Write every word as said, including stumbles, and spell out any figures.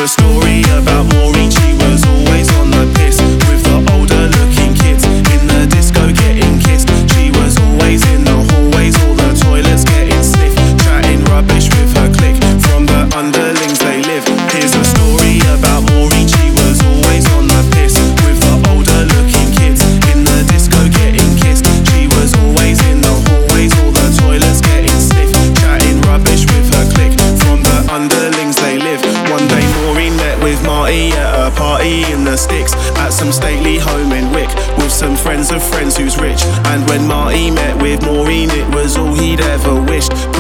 a story about Maureen. She was always on the piss with the older looking kids in the disco getting kissed. She was always in the hallways, all the toilets getting sniffed, chatting rubbish with her clique from the underlings they live. Here's a story about Maureen. She was always on the piss with the older looking kids in the disco getting kissed. She was always in the hallways, all the toilets getting sniffed, chatting rubbish with her clique from the underlings they live. One day Maureen met with Marty at a party in the sticks at some stately home in Wick with some friends of friends who's rich. And when Marty met with Maureen, it was all he'd ever wished.